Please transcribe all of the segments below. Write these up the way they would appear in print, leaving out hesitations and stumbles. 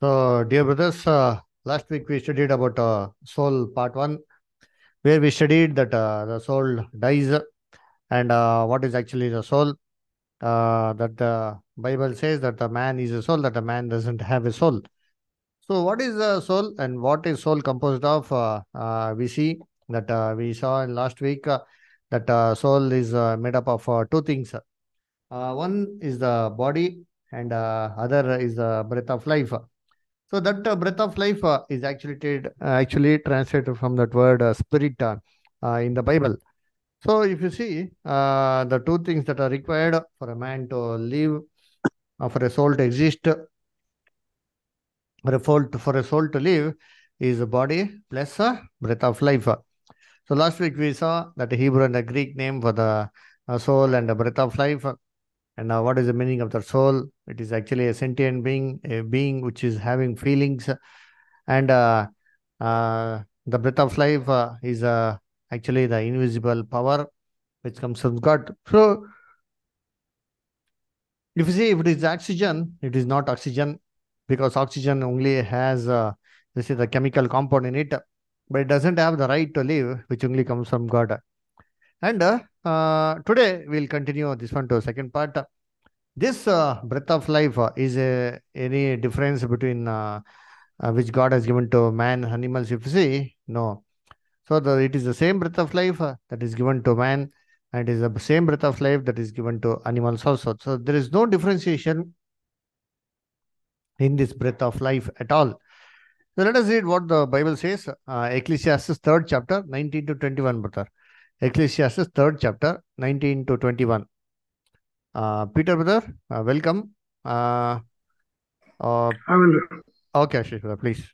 So, dear brothers, last week we studied about soul part one, where we studied that the soul dies and what is actually the soul. That the Bible says that the man is a soul, that a man doesn't have a soul. So, what is the soul and what is soul composed of? We see that we saw in last week that soul is made up of two things. One is the body, and other is the breath of life. So that breath of life is actually translated from that word spirit in the Bible. So if you see the two things that are required for a man to live, for a soul to exist, for a soul to live, is a body plus a breath of life. So last week we saw that the Hebrew and the Greek name for the soul and the breath of life. And what is the meaning of the soul? It is actually a sentient being, a being which is having feelings, and the breath of life is actually the invisible power which comes from God. So, if you see, if it is oxygen, it is not oxygen because oxygen only has this is the chemical compound in it, but it doesn't have the right to live, which only comes from God. And today we'll continue this one to second part. This breath of life is any difference between which God has given to man, animals. If you see, no. So it is the same breath of life that is given to man, and it is the same breath of life that is given to animals also. So there is no differentiation in this breath of life at all. So let us read what the Bible says. Ecclesiastes third chapter, 19 to 21, brother. Ecclesiastes third chapter, 19 to 21. Peter, brother, welcome. Uh, uh, I will. okay, Ashish, brother, please.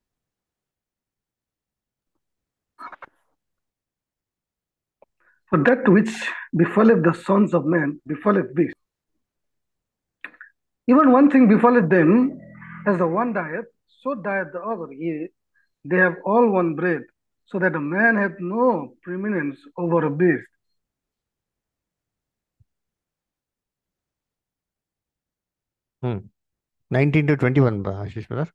For that which befalleth the sons of men befalleth beasts. Even one thing befalleth them, as the one dieth, so dieth the other. Yea, they have all one breath, so that a man hath no preeminence over a beast. Hmm. 19 to 21, Ashish, brother.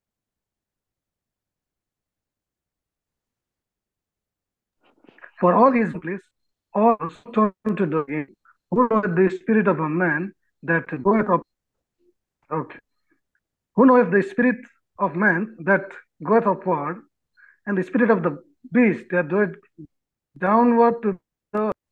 For all his place, all turn to the game. Who knoweth the spirit of a man that goeth up? Okay. Who knoweth the spirit of man that goeth upward, and the spirit of the beast that goeth downward to the earth?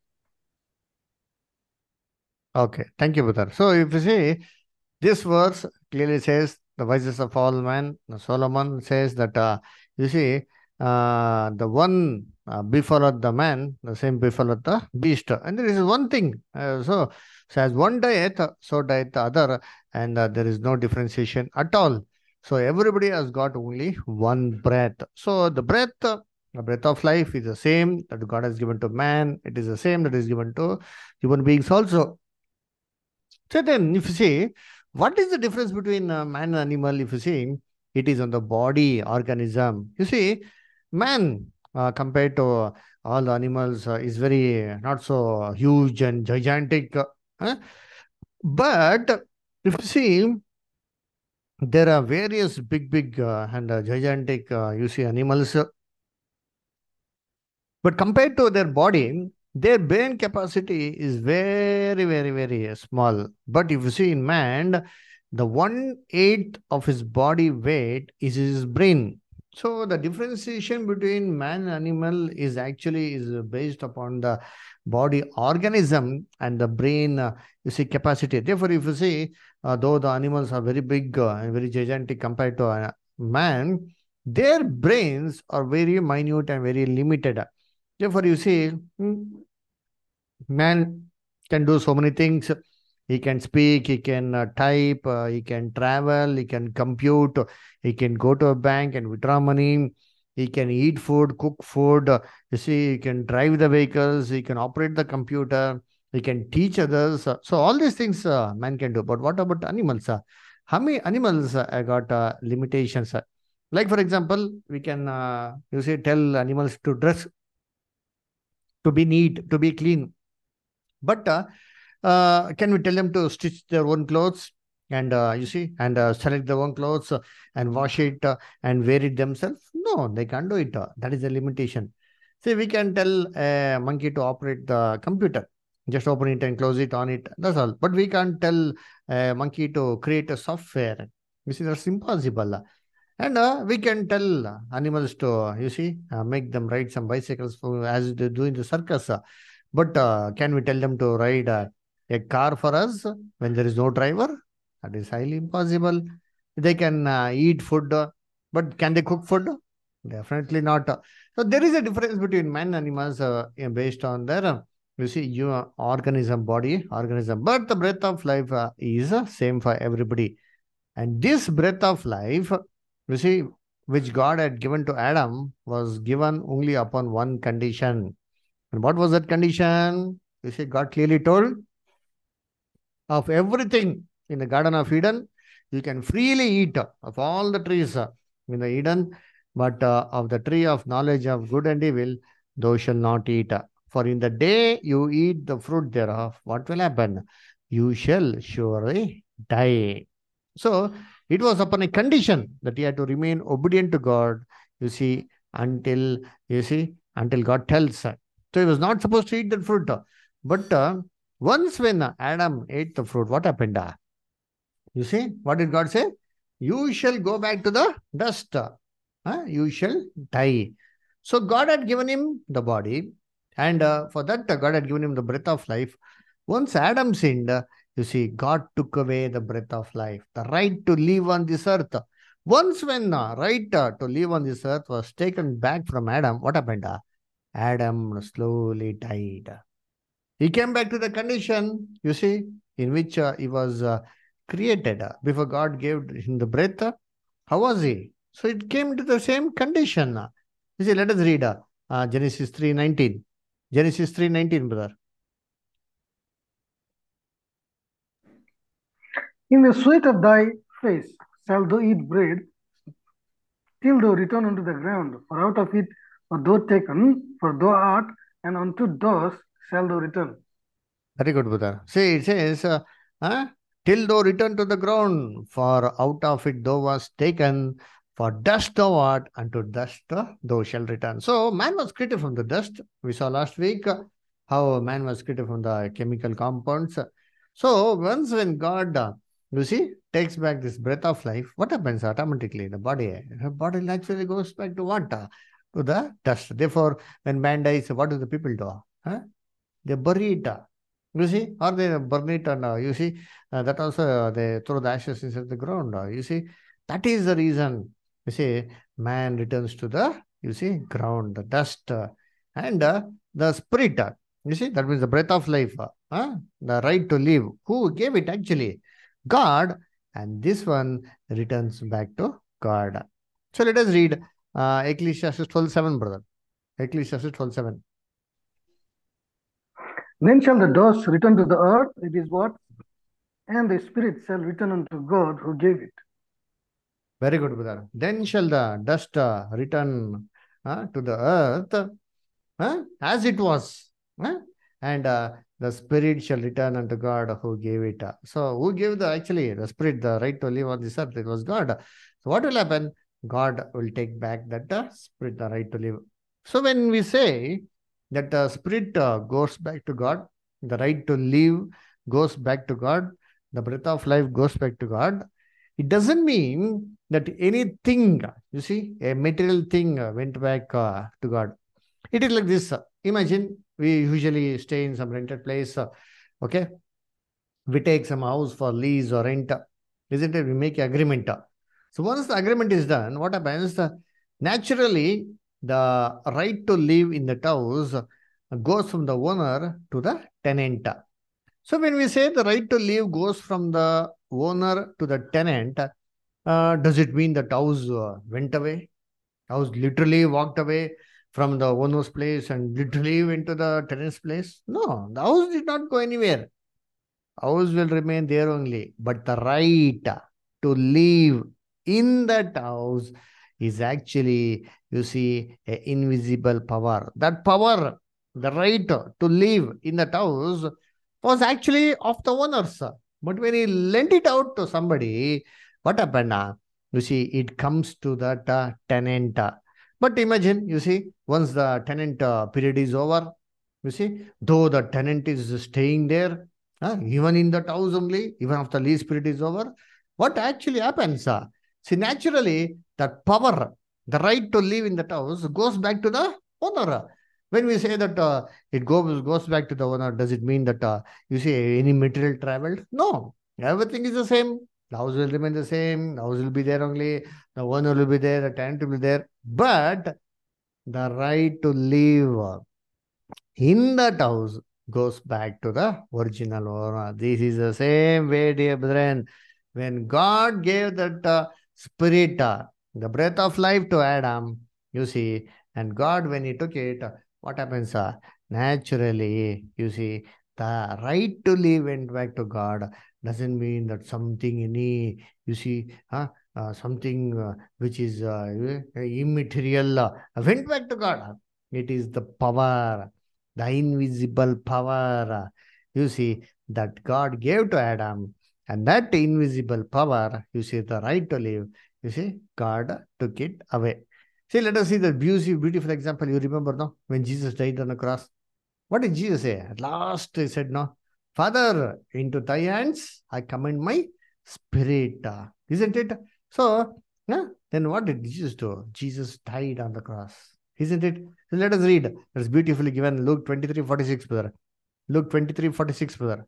Okay, thank you, brother. So if you see, this verse clearly says the wisest of all men. Solomon says that you see the one befalleth the man, the same befalleth the beast, and there is one thing. So as one dieth, so dieth the other, and there is no differentiation at all. So everybody has got only one breath. So the breath of life is the same that God has given to man. It is the same that is given to human beings also. So then, if you see, what is the difference between man and animal? If you see, it is on the body organism. You see, man compared to all the animals is very not so huge and gigantic. Huh? But if you see, there are various big and gigantic, you see, animals. But compared to their body, their brain capacity is very small. But if you see in man, the 1/8 of his body weight is his brain. So the differentiation between man and animal is based upon the body organism and the brain, you see, capacity. Therefore, if you see, though the animals are very big and very gigantic compared to man, their brains are very minute and very limited. Therefore, you see, man can do so many things. He can speak, he can type, he can travel, he can compute, he can go to a bank and withdraw money, he can eat food, cook food. You see, he can drive the vehicles, he can operate the computer, he can teach others. So, all these things man can do. But what about animals? How many animals got limitations? Like, for example, we can, you see, tell animals to dress, to be neat, to be clean. But can we tell them to stitch their own clothes? and select their own clothes and wash it and wear it themselves? No, they can't do it. That is the limitation. See, we can tell a monkey to operate the computer. Just open it and close it, on it. That's all. But we can't tell a monkey to create a software. You see, that's impossible. And we can tell animals to, make them ride some bicycles as they do in the circus. But can we tell them to ride a car for us when there is no driver? That is highly impossible. They can eat food, but can they cook food? Definitely not. So there is a difference between man and animals based on their, your organism, body, organism. But the breath of life is same for everybody. And this breath of life, which God had given to Adam, was given only upon one condition. And what was that condition? God clearly told, of everything in the Garden of Eden, you can freely eat of all the trees in the Eden, but of the tree of knowledge of good and evil, thou shalt not eat. For in the day you eat the fruit thereof, what will happen? You shall surely die. So it was upon a condition that he had to remain obedient to God, until, until God tells. So he was not supposed to eat that fruit. But once when Adam ate the fruit, what happened? What did God say? You shall go back to the dust. You shall die. So God had given him the body, and for that God had given him the breath of life. Once Adam sinned, God took away the breath of life, the right to live on this earth. Once when right to live on this earth was taken back from Adam, what happened? Adam slowly died. He came back to the condition, in which he was created. Before God gave him the breath, how was he? So it came to the same condition. Let us read Genesis 3:19. Genesis 3:19, brother. In the sweat of thy face shalt thou eat bread, till thou return unto the ground, for out of it art thou taken, for thou art, and unto dust shalt thou return. Very good, brother. See, it says, till thou return to the ground, for out of it thou was taken, for dust thou art, unto dust thou shalt return. So man was created from the dust. We saw last week how man was created from the chemical compounds. So once when God, takes back this breath of life, what happens automatically? The body naturally goes back to what? To the dust. Therefore, when man dies, what do the people do? They bury it. Or they burn it, and that also they throw the ashes inside the ground. That is the reason. Man returns to the, ground, the dust, and the spirit. That means the breath of life, the right to live. Who gave it actually? God, and this one returns back to God. So let us read Ecclesiastes 12:7, brother. Ecclesiastes 12:7. Then shall the dust return to the earth, it is what? And the spirit shall return unto God who gave it. Very good, brother. Then shall the dust return to the earth as it was. And the spirit shall return unto God who gave it. So who gave the spirit the right to live on this earth? It was God. So what will happen? God will take back that spirit the right to live. So when we say that the spirit goes back to God, the right to live goes back to God, the breath of life goes back to God, it doesn't mean that anything, a material thing went back to God. It is like this. Imagine we usually stay in some rented place. Okay. We take some house for lease or rent. Isn't it? We make an agreement. So once the agreement is done, what happens? Naturally, the right to live in that house goes from the owner to the tenant. So when we say the right to live goes from the owner to the tenant, does it mean that house went away? House literally walked away from the owner's place and literally went to the tenant's place? No, the house did not go anywhere. House will remain there only. But the right to live in that house is actually, an invisible power. That power, the right to live in that house, was actually of the owners. But when he lent it out to somebody, what happened? You see, it comes to that tenant. But imagine, you see, once the tenant period is over, you see, though the tenant is staying there, even in that house only, even after lease period is over, what actually happens? See, naturally, that power, the right to live in that house goes back to the owner. When we say that it goes back to the owner, does it mean that you see any material traveled? No, everything is the same. The house will remain the same. The house will be there only. The owner will be there. The tenant will be there. But the right to live in that house goes back to the original owner. This is the same way, dear brethren. When God gave that spirit, the breath of life to Adam, you see, and God, when He took it, what happens? Naturally, you see, the right to live went back to God. Doesn't mean that something, you see, something which is immaterial went back to God. It is the power, the invisible power, you see, that God gave to Adam. And that invisible power, you see, the right to live, you see, God took it away. See, let us see the beautiful example. You remember, no? When Jesus died on the cross. What did Jesus say? At last, he said, no, Father, into thy hands I commend my spirit. Isn't it? So, then what did Jesus do? Jesus died on the cross. Isn't it? So let us read. It's beautifully given. Luke 23:46, brother. Luke 23:46, brother.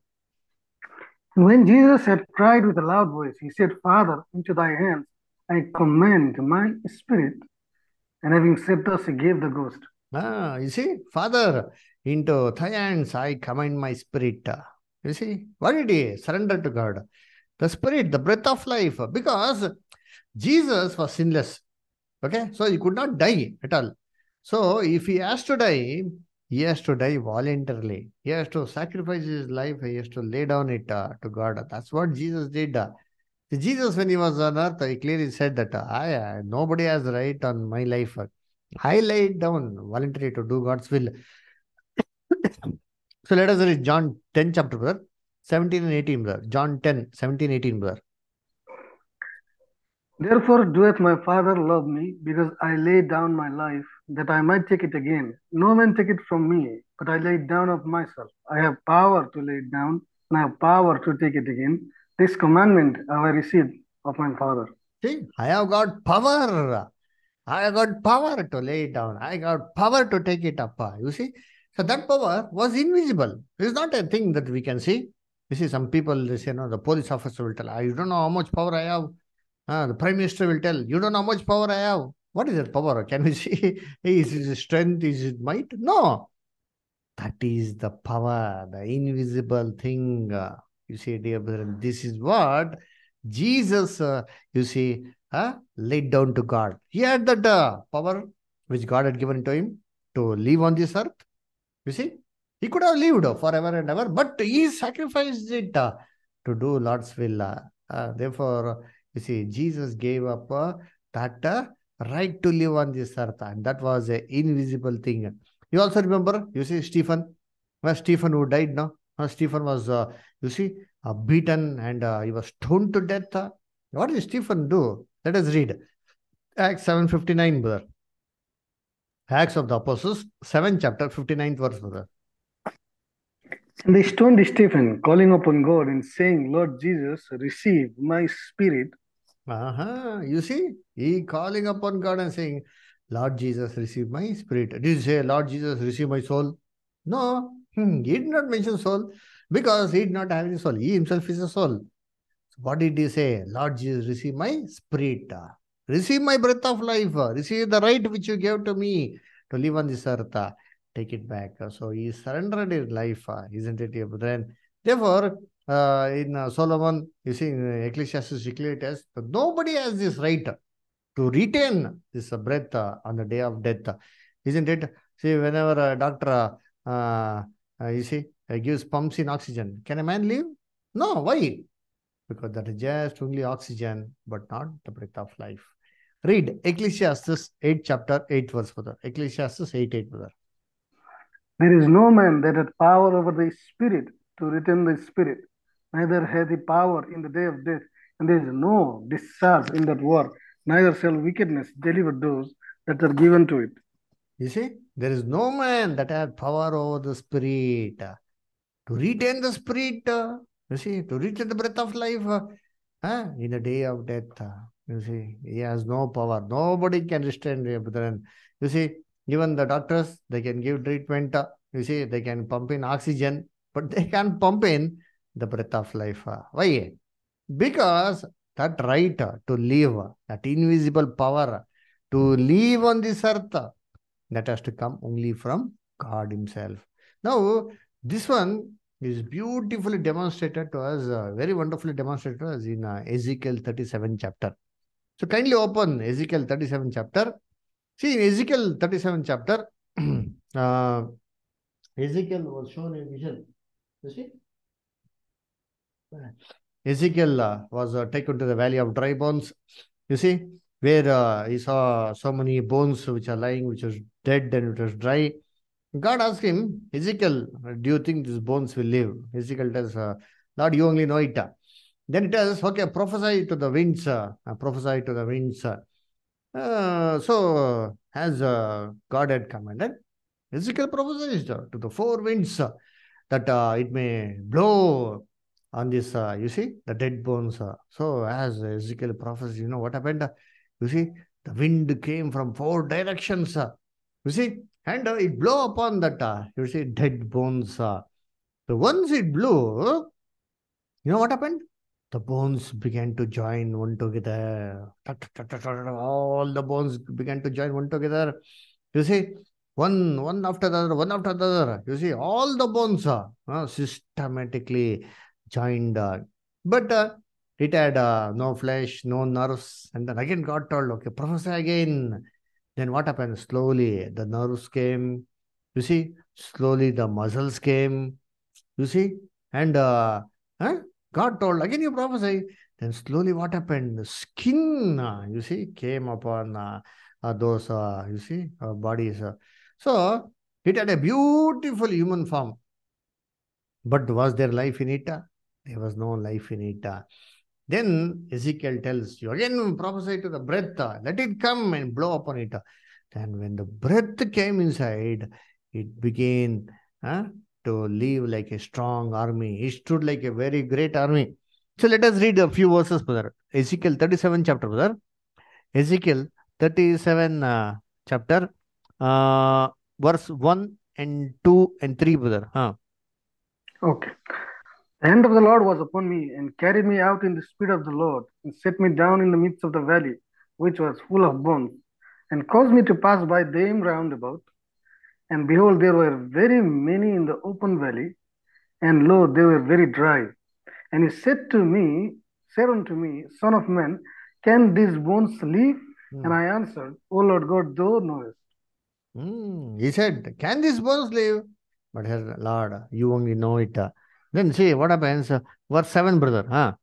When Jesus had cried with a loud voice, he said, Father, into thy hands I commend my spirit. And having said thus, he gave the ghost. You see, Father, into thy hands I commend my spirit. You see, what did he surrender to God? The spirit, the breath of life. Because Jesus was sinless. Okay, so he could not die at all. So if he has to die, he has to die voluntarily. He has to sacrifice his life. He has to lay down it to God. That's what Jesus did. Jesus, when he was on earth, he clearly said that nobody has right on my life. I laid down voluntarily to do God's will. So let us read John 10 chapter, brother. 17 and 18, brother. John 10, 17, 18, brother. Therefore doeth my Father love me, because I laid down my life, that I might take it again. No man take it from me, but I lay it down of myself. I have power to lay it down, and I have power to take it again. This commandment have I received of my Father. See, I have got power. I have got power to lay it down. I got power to take it up. You see? So that power was invisible. It's not a thing that we can see. You see, some people, they say, no, the police officer will tell, you don't know how much power I have. The prime minister will tell, you don't know how much power I have. What is that power? Can we see? Is it strength? Is it might? No. That is the power, the invisible thing. You see, dear brethren, this is what Jesus, you see, laid down to God. He had that power which God had given to him to live on this earth. You see, he could have lived forever and ever, but he sacrificed it to do Lord's will. Therefore, you see, Jesus gave up that right to live on this earth, and that was an invisible thing. You also remember, you see, Stephen, Stephen who died, no? Stephen was, you see, beaten and he was stoned to death. What did Stephen do? Let us read. Acts 7:59, brother. Acts of the Apostles, 7 chapter, 59th verse, brother. And they stoned Stephen, calling upon God and saying, Lord Jesus, receive my spirit. You see, he calling upon God and saying, Lord Jesus, receive my spirit. Did you say, Lord Jesus, receive my soul? No, he did not mention soul because he did not have any soul. He himself is a soul. So what did he say? Lord Jesus, receive my spirit. Receive my breath of life. Receive the right which you gave to me to live on this earth. Take it back. So he surrendered his life, isn't it, dear brethren? Therefore, in Solomon, you see, in Ecclesiastes declares that nobody has this right to retain this breath on the day of death, isn't it? See, whenever a doctor, you see, gives pumps in oxygen, can a man live? No, why? Because that is just only oxygen, but not the breath of life. Read Ecclesiastes 8 chapter 8 verse, brother. Ecclesiastes 8, brother. There is no man that hath power over the spirit to retain the spirit, neither hath he power in the day of death, and there is no discharge in that war, neither shall wickedness deliver those that are given to it. You see, there is no man that has power over the spirit. To retain the spirit, you see, to retain the breath of life in the day of death. You see, he has no power. Nobody can restrain him, brethren. You see, even the doctors, they can give treatment. You see, they can pump in oxygen, but they can't pump in the breath of life. Why? Because that right to live, that invisible power to live on this earth, that has to come only from God Himself. Now, this one is beautifully demonstrated to us, very wonderfully demonstrated to us in Ezekiel 37 chapter. So, kindly open Ezekiel 37 chapter. See, in Ezekiel 37 chapter, uh, Ezekiel was shown a vision. You see? Ezekiel was taken to the valley of dry bones. You see, where he saw so many bones which are lying, which was dead and it was dry. God asked him, Ezekiel, do you think these bones will live? Ezekiel tells, Lord, you only know it. Then it tells, okay, prophesy to the winds. Prophesy to the winds. So, as God had commanded, Ezekiel prophesied to the four winds that it may blow on this, you see, the dead bones. So, as Ezekiel prophesied, you know what happened? You see, the wind came from four directions. You see, and it blew upon that, you see, dead bones. So, once it blew, you know what happened? The bones began to join one together. All the bones began to join one together. You see, one after the other, one after the other. You see, all the bones systematically joined. But it had no flesh, no nerves. And then again, God told, okay, prophesy again. Then what happened? Slowly, the nerves came. You see, slowly the muscles came. You see, and huh? God told, again you prophesy. Then slowly what happened? The skin, you see, came upon those, you see, bodies. So it had a beautiful human form. But was there life in it? There was no life in it. Then Ezekiel tells you, again prophesy to the breath, let it come and blow upon it. Then when the breath came inside, it began to live like a strong army. It stood like a very great army. So let us read a few verses, brother. Ezekiel 37 chapter, brother. Ezekiel 37 chapter, uh, verse 1 and 2 and 3, brother. Okay. The hand of the Lord was upon me, and carried me out in the spirit of the Lord, and set me down in the midst of the valley, which was full of bones, and caused me to pass by them round about. And behold, there were very many in the open valley, and lo, they were very dry. And he said unto me, Son of man, can these bones live? And I answered, O Lord God, thou knowest. He said, can these bones live? But here, Lord, you only know it. Then see what happens. Verse 7, brother.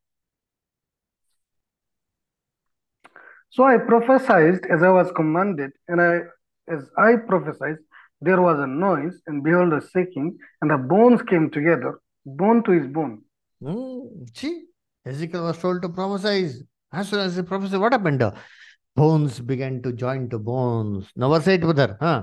So I prophesied as I was commanded, and as I prophesied, there was a noise, and behold, a shaking, and the bones came together, bone to his bone. See, Ezekiel was told to prophesy. As soon as he prophesied, what happened? Bones began to join to bones. Now, verse 8, brother.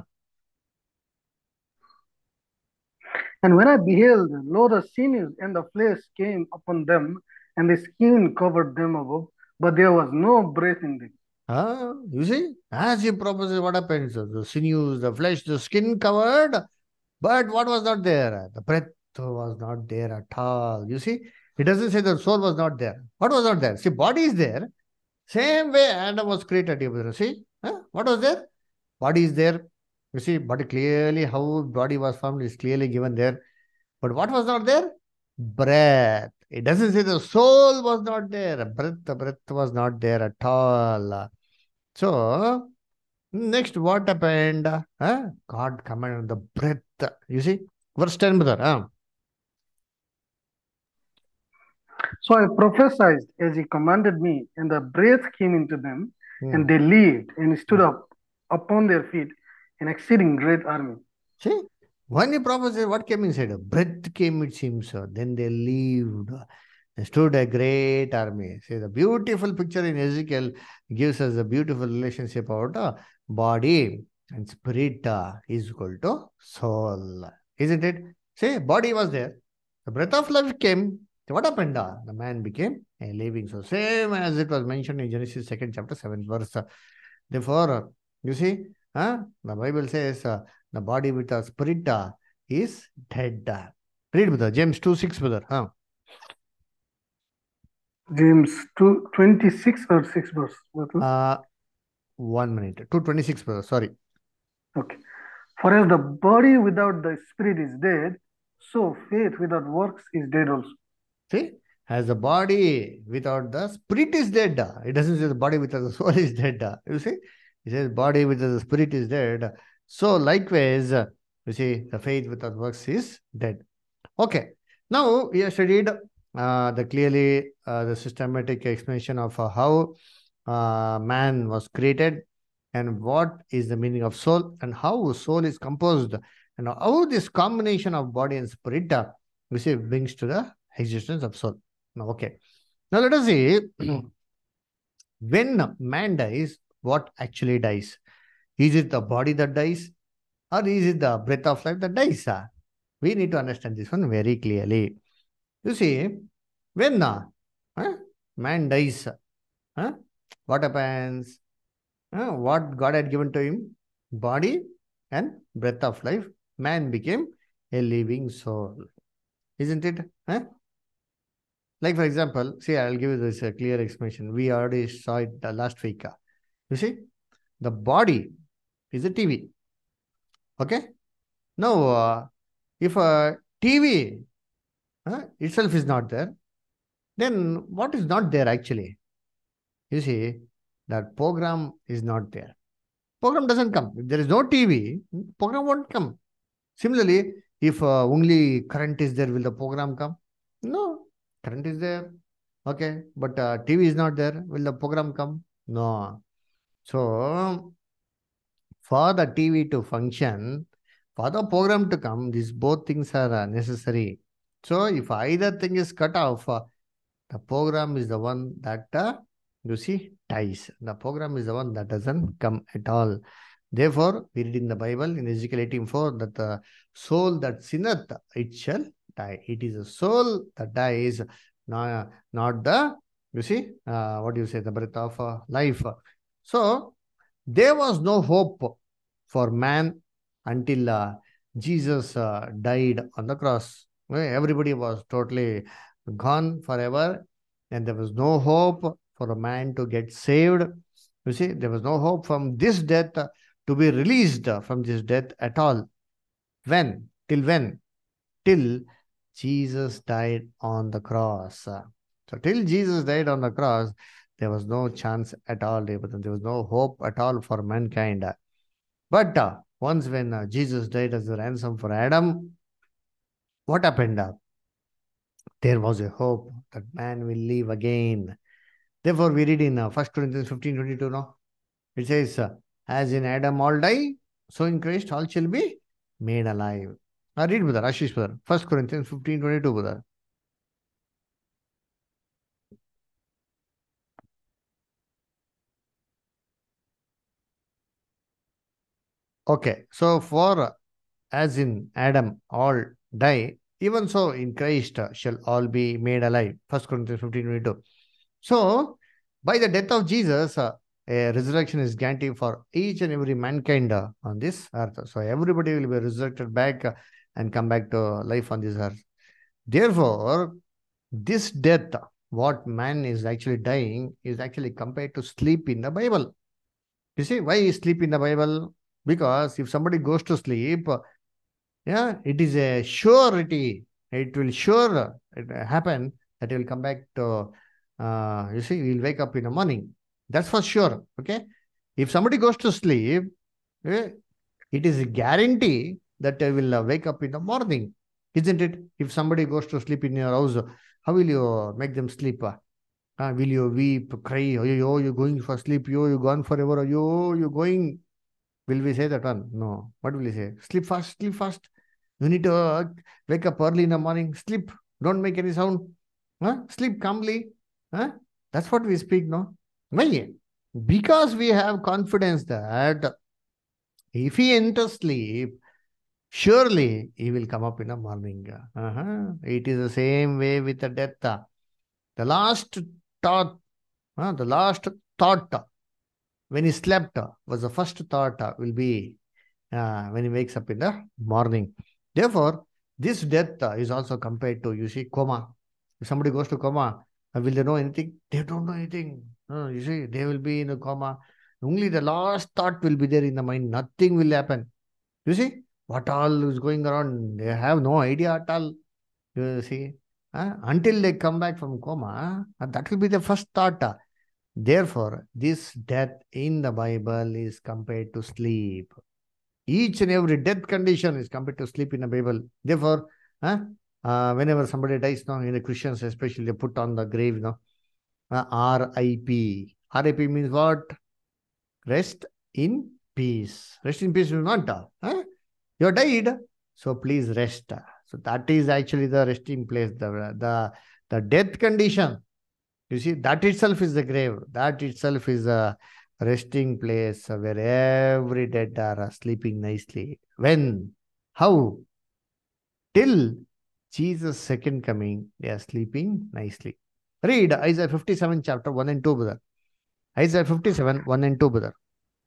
And when I beheld, lo, the sinews and the flesh came upon them, and the skin covered them above, but there was no breath in them. You see, as he prophesied, what happens? The sinews, the flesh, the skin covered, but what was not there? The breath was not there at all. You see, it doesn't say the soul was not there. What was not there? See, body is there. Same way Adam was created. You see, what was there? Body is there. You see, body clearly, how body was formed is clearly given there. But what was not there? Breath. It doesn't say the soul was not there. The breath was not there at all. So, next what happened? God commanded the breath. You see, verse 10, brother. So I prophesied as he commanded me, and the breath came into them, and they lived and stood up upon their feet, an exceeding great army. See, when he prophesied, what came inside? Breath came, it seems. Then they lived. stood a great army. See, the beautiful picture in Ezekiel gives us a beautiful relationship about body and spirit is equal to soul. Isn't it? See, body was there. The breath of life came. What happened? The man became a living soul. Same as it was mentioned in Genesis 2nd chapter 7th verse. Therefore, you see, the Bible says the body with the spirit is dead. Read, brother. James 2:6, brother. James 2:26 or 6 verse. What was? 1 minute. 2:26, brother. Sorry. Okay. For as the body without the spirit is dead, so faith without works is dead also. See, as the body without the spirit is dead. It doesn't say the body without the soul is dead. You see, it says body without the spirit is dead. So likewise, you see, the faith without works is dead. Okay. Now we have studied the systematic explanation of how man was created and what is the meaning of soul and how soul is composed and how this combination of body and spirit we see brings to the existence of soul. Now, okay. Now let us see when man dies, what actually dies? Is it the body that dies or is it the breath of life that dies? We need to understand this one very clearly. You see, when man dies, what happens? What God had given to him? Body and breath of life. Man became a living soul. Isn't it? Like, for example, see, I'll give you this clear explanation. We already saw it last week. You see, the body is a TV. Okay? Now, if a TV itself is not there, then what is not there actually? You see, that program is not there. Program doesn't come. If there is no TV, program won't come. Similarly, if only current is there, will the program come? No, current is there. Okay, but TV is not there. Will the program come? No. So, for the TV to function, for the program to come, these both things are necessary. So, if either thing is cut off, the program is the one that you see dies. The program is the one that doesn't come at all. Therefore, we read in the Bible in Ezekiel 18:4 that the soul that sinneth, it shall die. It is a soul that dies, not the, you see, what do you say, the breath of life. So, there was no hope for man until Jesus died on the cross. Everybody was totally gone forever, and there was no hope for a man to get saved. You see, there was no hope from this death to be released from this death at all. When? Till when? Till Jesus died on the cross. So, till Jesus died on the cross, there was no chance at all. There was no hope at all for mankind. But once when Jesus died as a ransom for Adam, what happened? There was a hope that man will live again. Therefore, we read in 1 Corinthians 15:22, no? It says, as in Adam all die, so in Christ all shall be made alive. Now read, brother, Ashish, brother. 1 Corinthians 15:22, brother. Okay, so for as in Adam all die, even so in Christ shall all be made alive. 1 Corinthians 15:22. So, by the death of Jesus, a resurrection is guaranteed for each and every mankind on this earth. So, everybody will be resurrected back and come back to life on this earth. Therefore, this death, what man is actually dying, is actually compared to sleep in the Bible. You see, why is sleep in the Bible? Because if somebody goes to sleep, yeah, it is a surety. It will sure happen that he will come back to, you see, he'll wake up in the morning. That's for sure. Okay. If somebody goes to sleep, it is a guarantee that they will wake up in the morning. Isn't it? If somebody goes to sleep in your house, how will you make them sleep? Will you weep, cry? Oh, you're going for sleep. You're gone forever. You're going. Will we say that one? No. What will we say? Sleep fast, sleep fast. You need to wake up early in the morning. Sleep. Don't make any sound. Sleep calmly. That's what we speak, no? Why? Because we have confidence that if he enters sleep, surely he will come up in the morning. It is the same way with the death. The last thought, the last thought when he slept was the first thought will be when he wakes up in the morning. Therefore, this death is also compared to, you see, coma. If somebody goes to coma, will they know anything? They don't know anything. You see, they will be in a coma. Only the last thought will be there in the mind. Nothing will happen. You see, what all is going around, they have no idea at all. You see, until they come back from coma, that will be the first thought. Therefore, this death in the Bible is compared to sleep. Each and every death condition is compared to sleep in the Bible. Therefore, whenever somebody dies, now in the Christians especially, they put on the grave, R.I.P. R.I.P. means what? Rest in peace. Rest in peace means not. You died, so please rest. So that is actually the resting place, the death condition. You see, that itself is the grave. That itself is a resting place where every dead are sleeping nicely. When? How? Till Jesus' second coming, they are sleeping nicely. Read Isaiah 57 chapter 1 and 2, brother. Isaiah 57, 1 and 2, brother.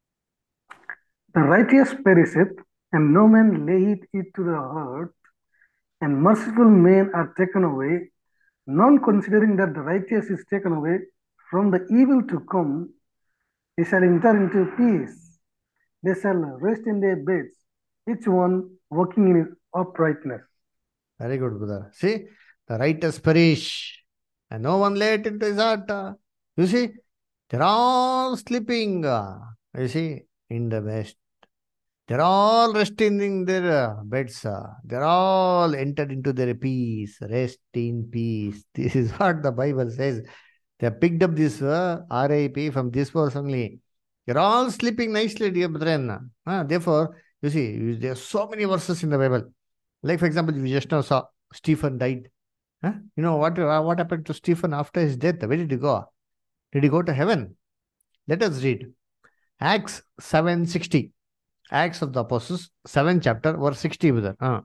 The righteous perisheth, and no man layeth it to the earth, and merciful men are taken away, none considering that the righteous is taken away from the evil to come. They shall enter into peace. They shall rest in their beds, each one walking in his uprightness. Very good, brother. See, the righteous perish, and no one lay it into his heart. You see, they're all sleeping. You see, in the best. They're all resting in their beds. They're all entered into their peace. Rest in peace. This is what the Bible says. They have picked up this RIP from this verse only. You're all sleeping nicely, dear brethren. Therefore, you see, there are so many verses in the Bible. Like, for example, we just now saw Stephen died. You know what happened to Stephen after his death? Where did he go? Did he go to heaven? Let us read. Acts 7:60. Acts of the Apostles, 7th chapter, verse 60. Brother. And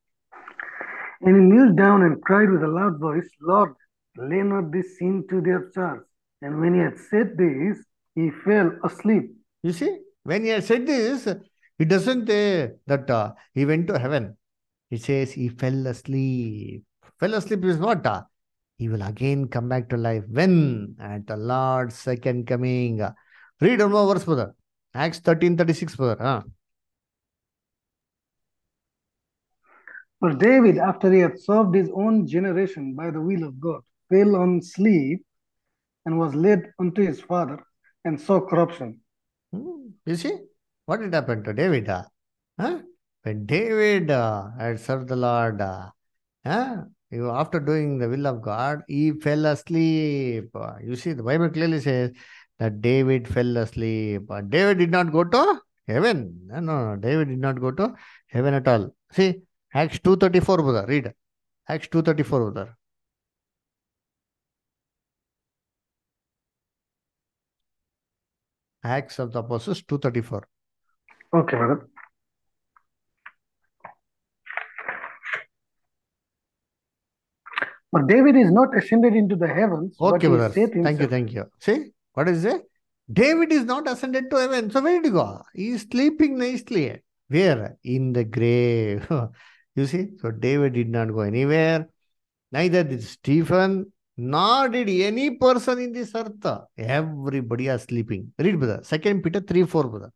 he kneeled down and cried with a loud voice, Lord, lay not this sin to their charge. And when he had said this, he fell asleep. You see, when he had said this, he doesn't say that he went to heaven. He says he fell asleep. Fell asleep is what? He will again come back to life. When? At the Lord's second coming. Read one more verse, brother. Acts 13:36, brother. For David, after he had served his own generation by the will of God, fell on sleep and was led unto his father and saw corruption. You see, what did happen to David? When David had served the Lord, after doing the will of God, he fell asleep. You see, the Bible clearly says that David fell asleep. David did not go to heaven. No, David did not go to heaven at all. See, Acts 2:34, brother. Read. Acts 2:34, brother. Acts of the Apostles 2:34. Okay, brother. But David is not ascended into the heavens. Okay, but brother. Thank you. See, what is it? David is not ascended to heaven. So where did he go? He is sleeping nicely. Where? In the grave. You see? So David did not go anywhere. Neither did Stephen, nor did any person in this earth. Everybody are sleeping. Read, brother. 2 Peter 3:4, brother.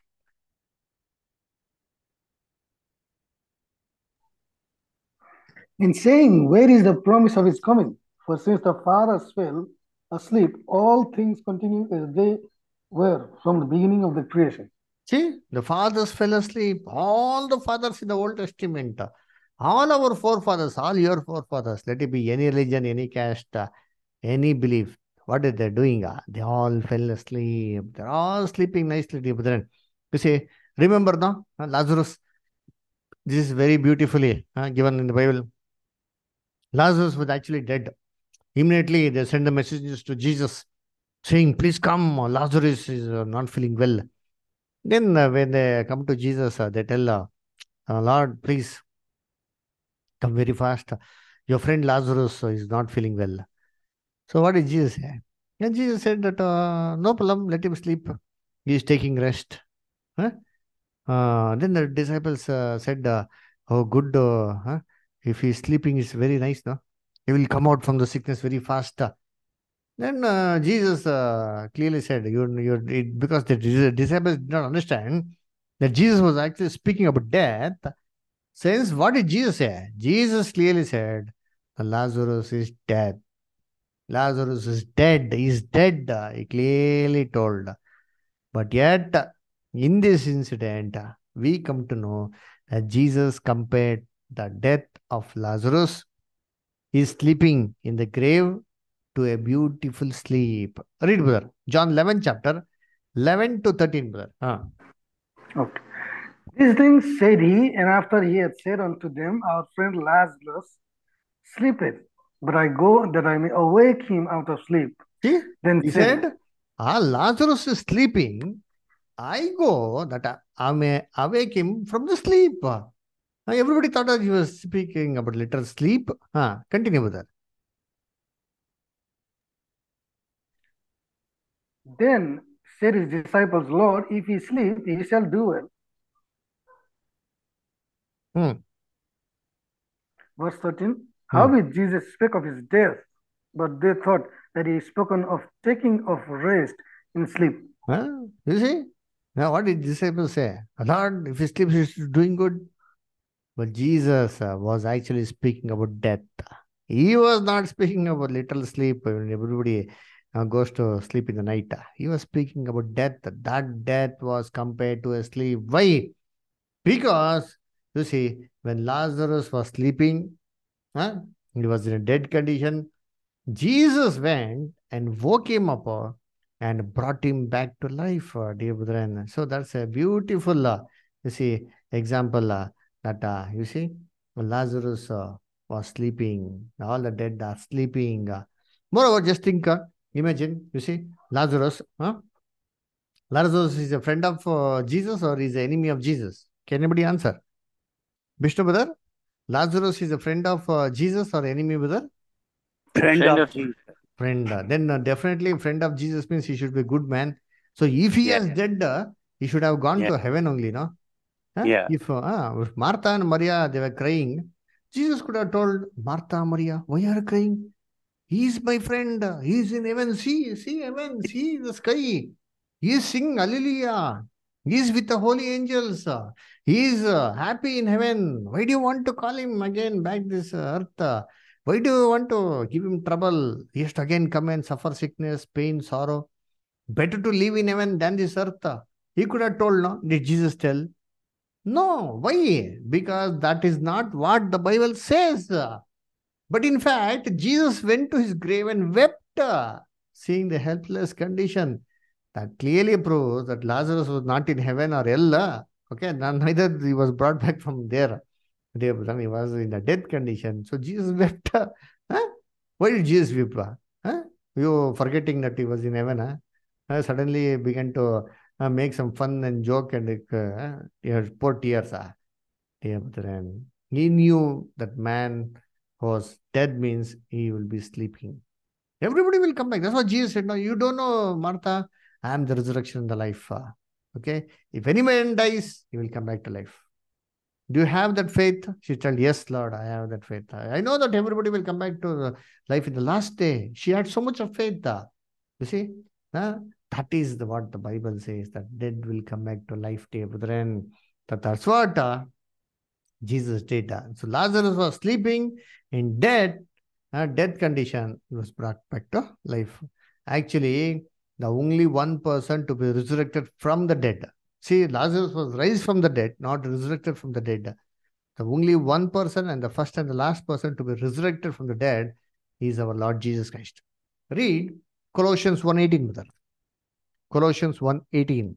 In saying, where is the promise of his coming? For since the fathers fell asleep, all things continue as they were from the beginning of the creation. See, the fathers fell asleep. All the fathers in the Old Testament, all our forefathers, all your forefathers, let it be any religion, any caste, any belief, what are they doing? They all fell asleep. They're all sleeping nicely, dear brethren. You see, remember now, Lazarus, this is very beautifully given in the Bible. Lazarus was actually dead. Immediately, they send the messages to Jesus saying, please come, Lazarus is not feeling well. Then when they come to Jesus, they tell, Lord, please come very fast. Your friend Lazarus is not feeling well. So what did Jesus say? And Jesus said that, no problem, let him sleep. He is taking rest. Huh? Then the disciples said, oh, good. If he is sleeping, it's very nice, no? He will come out from the sickness very fast. Then Jesus clearly said, because the disciples did not understand that Jesus was actually speaking about death. Since what did Jesus say? Jesus clearly said, Lazarus is dead. Lazarus is dead. He's dead. He clearly told. But yet, in this incident, we come to know that Jesus compared the death of Lazarus, his sleeping in the grave, to a beautiful sleep. Read, brother. John 11, chapter 11 to 13, brother. Okay. These things said he, and after he had said unto them, Our friend Lazarus sleepeth, but I go that I may awake him out of sleep. See, Then he said, said, Lazarus is sleeping. I go that I may awake him from the sleep. Everybody thought that he was speaking about literal sleep. Continue with that. Then said his disciples, Lord, if he sleep, he shall do well. Verse 13. Howbeit Jesus spake of his death, but they thought that he spoken of taking of rest in sleep. You see? Now what did disciples say? Lord, if he sleeps, he's doing good. But Jesus was actually speaking about death. He was not speaking about literal sleep when everybody goes to sleep in the night. He was speaking about death. That death was compared to a sleep. Why? Because, you see, when Lazarus was sleeping, he was in a dead condition. Jesus went and woke him up and brought him back to life, dear brethren. So that's a beautiful, you see, example that, you see, Lazarus was sleeping. All the dead are sleeping. Moreover, just think, imagine, you see, Lazarus. Lazarus is a friend of Jesus or is an enemy of Jesus? Can anybody answer? Vishnu brother, Lazarus is a friend of Jesus or enemy brother? Friend of Jesus. Friend. Then definitely friend of Jesus means he should be a good man. So if he has dead, he should have gone to heaven only, no? If Martha and Maria, they were crying, Jesus could have told Martha, Maria, why are you crying? He is my friend. He is in heaven. See heaven. See the sky. He is singing hallelujah. He is with the holy angels. He is happy in heaven. Why do you want to call him again back this earth? Why do you want to give him trouble? He has to again come and suffer sickness, pain, sorrow. Better to live in heaven than this earth. He could have told, no? Did Jesus tell? No. Why? Because that is not what the Bible says. But in fact, Jesus went to his grave and wept, seeing the helpless condition. That clearly proves that Lazarus was not in heaven or hell. Okay, neither he was brought back from there. He was in a death condition. So Jesus wept. Why did Jesus weep? You forgetting that he was in heaven. Suddenly he began to make some fun and joke and pour tears. He knew that man was dead means he will be sleeping. Everybody will come back. That's what Jesus said. No, you don't know, Martha. I am the resurrection and the life. Okay. If any man dies, he will come back to life. Do you have that faith? She told, yes, Lord, I have that faith. I know that everybody will come back to life in the last day. She had so much of faith. You see, that is what the Bible says, that dead will come back to life, dear brethren. That's what Jesus did. So Lazarus was sleeping in death condition. He was brought back to life. Actually, the only one person to be resurrected from the dead. See, Lazarus was raised from the dead, not resurrected from the dead. The only one person and the first and the last person to be resurrected from the dead is our Lord Jesus Christ. Read Colossians 1:18, brother. Colossians 1:18.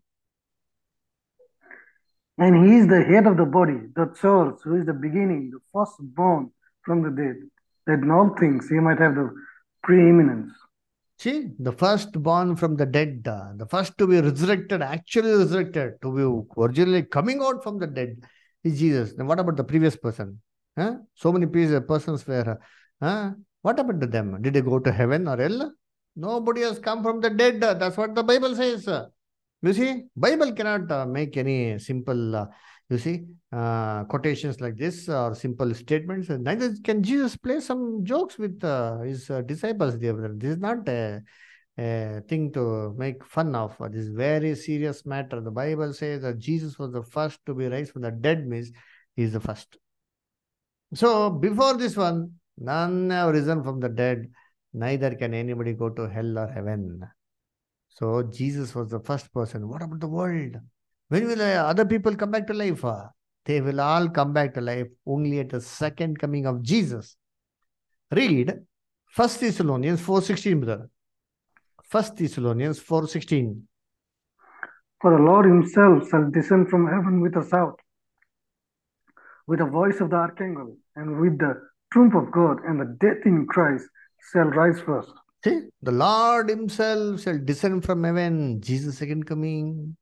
And he is the head of the body, the church, who is the beginning, the firstborn from the dead, that in all things he might have the preeminence. See, the firstborn from the dead, the first to be resurrected, actually resurrected, to be originally coming out from the dead is Jesus. Then what about the previous person? Huh? So many persons were, what happened to them? Did they go to heaven or hell? Nobody has come from the dead. That's what the Bible says. You see, Bible cannot make any simple, quotations like this or simple statements. Neither can Jesus play some jokes with his disciples. This is not a thing to make fun of. This is very serious matter. The Bible says that Jesus was the first to be raised from the dead, means he is the first. So before this one, none have risen from the dead, neither can anybody go to hell or heaven. So Jesus was the first person. What about the world? When will other people come back to life? They will all come back to life only at the second coming of Jesus. Read 1 Thessalonians 4:16, brother. 1 Thessalonians 4:16. For the Lord himself shall descend from heaven with a shout, with the voice of the archangel, and with the trump of God, and the dead in Christ shall rise first. See, the Lord himself shall descend from heaven. Jesus' second coming.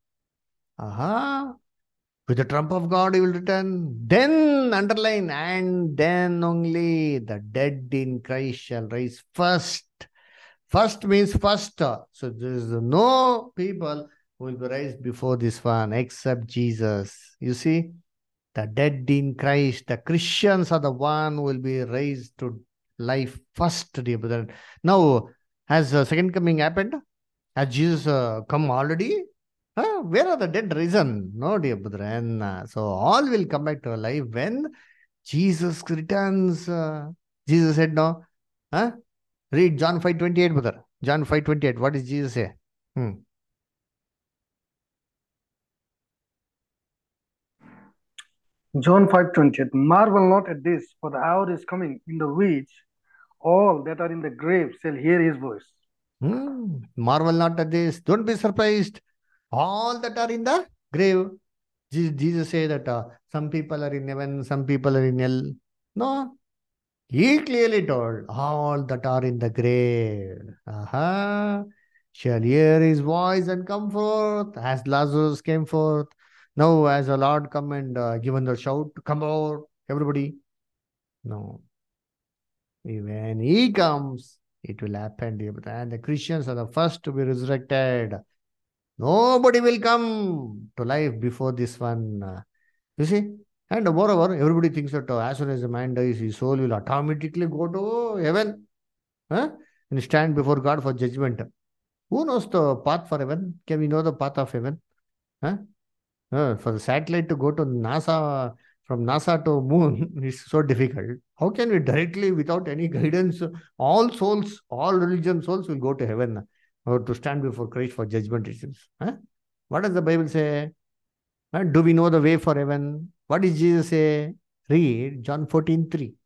With the trump of God, he will return. Then, underline, and then only the dead in Christ shall rise first. First means first. So there is no people who will be raised before this one except Jesus. You see, the dead in Christ, the Christians are the one who will be raised to life first, dear brother. Now, has the second coming happened? Has Jesus come already? Where are the dead risen? No, dear brethren. So all will come back to life when Jesus returns. Jesus said no. Read John 5:28, brother. John 5:28. What does Jesus say? John 5:28. Marvel not at this, for the hour is coming, in the which all that are in the grave shall hear his voice. Marvel not at this. Don't be surprised. All that are in the grave. Jesus said that some people are in heaven, some people are in hell. No. He clearly told, all that are in the grave shall hear his voice and come forth, as Lazarus came forth. Now, as the Lord come and given the shout, come out, everybody. No. When he comes, it will happen. And the Christians are the first to be resurrected. Nobody will come to life before this one. You see? And moreover, everybody thinks that as soon as a man dies, his soul will automatically go to heaven and stand before God for judgment. Who knows the path for heaven? Can we know the path of heaven? For the satellite to go to NASA, from NASA to moon is so difficult. How can we directly, without any guidance, all souls, all religion souls will go to heaven or to stand before Christ for judgment? It seems. What does the Bible say? Do we know the way for heaven? What did Jesus say? Read John 14:3.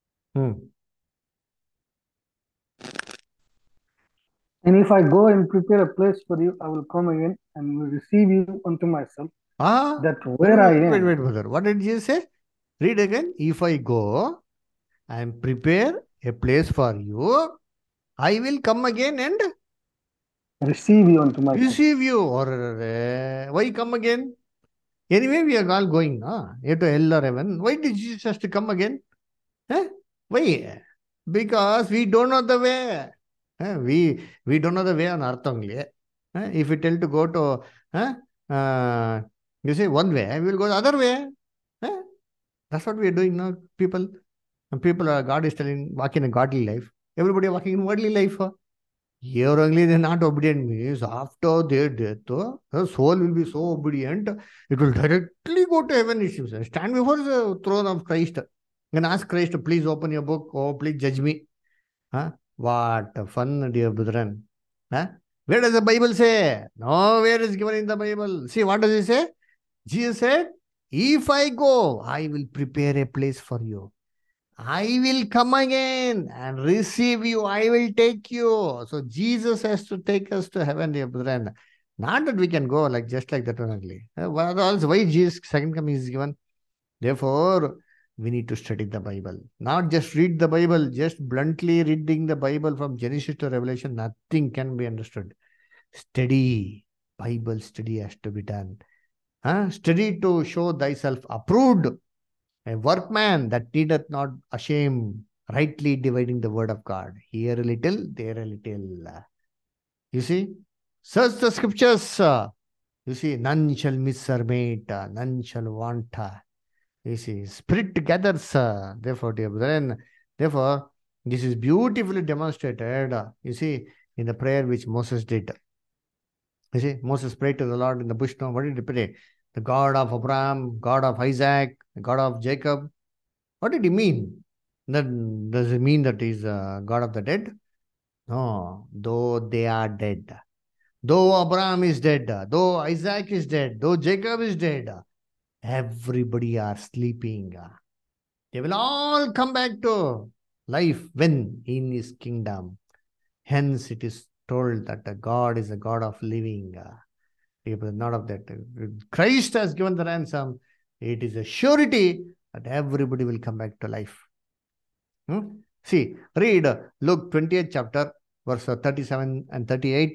And if I go and prepare a place for you, I will come again and will receive you unto myself. That where I am. Wait, brother. What did Jesus say? Read again. If I go and prepare a place for you, I will come again and receive you unto myself. Receive you. Or why come again? Anyway, we are all going to hell or heaven. Why did Jesus have to come again? Why? Because we don't know the way. We don't know the way on earth only. If we tell to go to, you say one way, we will go the other way. That's what we are doing now, people. And God is telling, walk in a godly life. Everybody walking in worldly life. Here only they are not obedient means after their death, the soul will be so obedient, it will directly go to heaven. It seems. Stand before the throne of Christ and ask Christ to please open your book. Oh, please judge me. What fun, dear brethren. Where does the Bible say? Nowhere is given in the Bible. See, what does it say? Jesus said, if I go, I will prepare a place for you. I will come again and receive you. I will take you. So Jesus has to take us to heaven, dear brethren. Not that we can go just like that only. Why Jesus' second coming is given? Therefore, we need to study the Bible. Not just read the Bible, just bluntly reading the Bible from Genesis to Revelation, nothing can be understood. Study. Bible study has to be done. Study to show thyself approved, a workman that needeth not ashamed, rightly dividing the word of God. Here a little, there a little. You see, search the scriptures. You see, none shall miss or mate, none shall want. You see, spirit gathers. Therefore, dear brethren, therefore, this is beautifully demonstrated. You see, in the prayer which Moses did. You see, Moses prayed to the Lord in the bush. Now, what did he pray? The God of Abraham, God of Isaac, the God of Jacob. What did he mean? Does it mean that he's God of the dead? No, though they are dead. Though Abraham is dead, though Isaac is dead, though Jacob is dead, everybody are sleeping. They will all come back to life when in his kingdom. Hence, it is told that God is a God of living. Not of that. Christ has given the ransom. It is a surety that everybody will come back to life. See, read Luke 20th chapter, verse 37 and 38.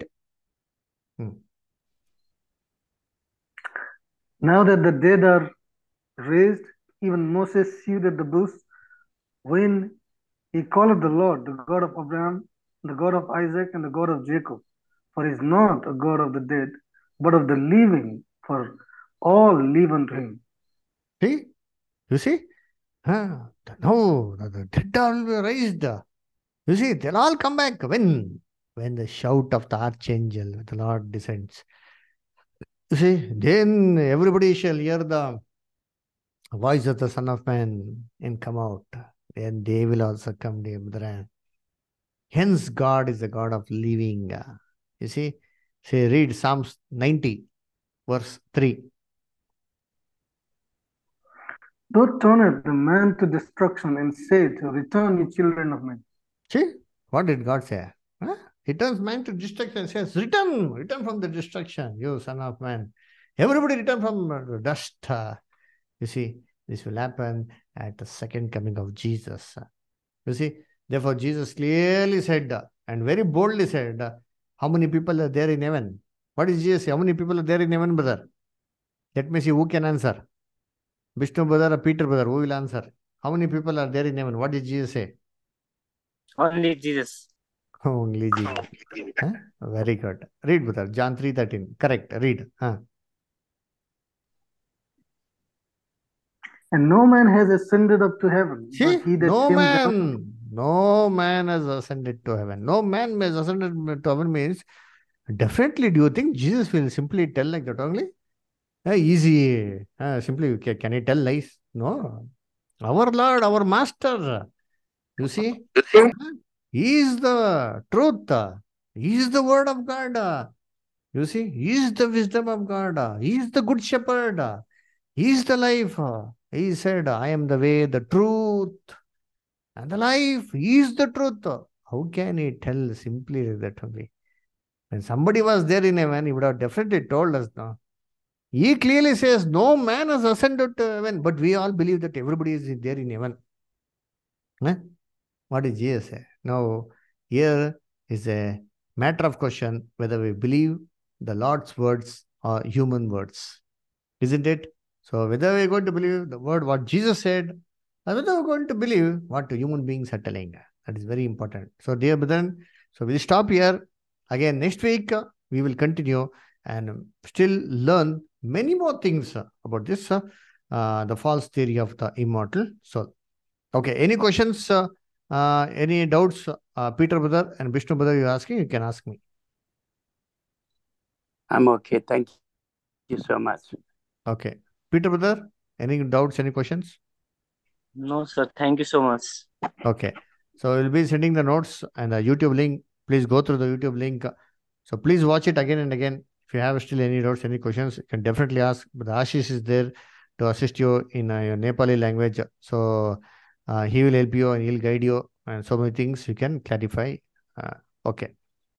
Now that the dead are raised, even Moses sewed at the bush when he called the Lord, the God of Abraham, the God of Isaac, and the God of Jacob. For he is not a God of the dead, but of the living, for all live unto him. See? You see? No, the dead are raised. You see, they'll all come back. When? When the shout of the archangel, the Lord descends. You see, then everybody shall hear the voice of the Son of Man and come out. Then they will also come, dear brethren. Hence, God is the God of living. You see? Say, read Psalms 90, verse 3. Thou turnest the man to destruction and said, return, ye children of men. See, what did God say? He turns man to destruction and says, return from the destruction, you son of man. Everybody return from the dust. You see, this will happen at the second coming of Jesus. You see, therefore Jesus clearly said and very boldly said, how many people are there in heaven? What is Jesus say? How many people are there in heaven, brother? Let me see who can answer. Vishnu brother or Peter brother, who will answer? How many people are there in heaven? What did Jesus say? Only Jesus. Only Jesus. Very good. Read, brother. John 3:13. Correct. Read. And no man has ascended up to heaven. See, but he that came down. No man has ascended to heaven. No man has ascended to heaven means, definitely, do you think Jesus will simply tell like that only? Easy. Simply, can he tell lies? No. Our Lord, our Master. You see? He is the truth. He is the word of God. You see? He is the wisdom of God. He is the good shepherd. He is the life. He said, I am the way, the truth, and the life. He is the truth. How can he tell simply that only? When somebody was there in heaven, he would have definitely told us, no? He clearly says, no man has ascended to heaven, but we all believe that everybody is there in heaven. What did Jesus say? Now, here is a matter of question whether we believe the Lord's words or human words. Isn't it? So, whether we're going to believe the word what Jesus said, or whether we're going to believe what human beings are telling. That is very important. So, dear brethren, so we'll stop here. Again, next week, we will continue and still learn many more things about this, the false theory of the immortal soul. Okay, any questions, any doubts, Peter brother and Vishnu brother, you're asking, you can ask me. I'm okay. Thank you so much. Okay. Peter brother, any doubts, any questions? No, sir. Thank you so much. Okay. So we'll be sending the notes and the YouTube link. Please go through the YouTube link. So please watch it again and again. If you have still any doubts, any questions, you can definitely ask. But Ashish is there to assist you in your Nepali language. So he will help you and he'll guide you and so many things you can clarify. Okay.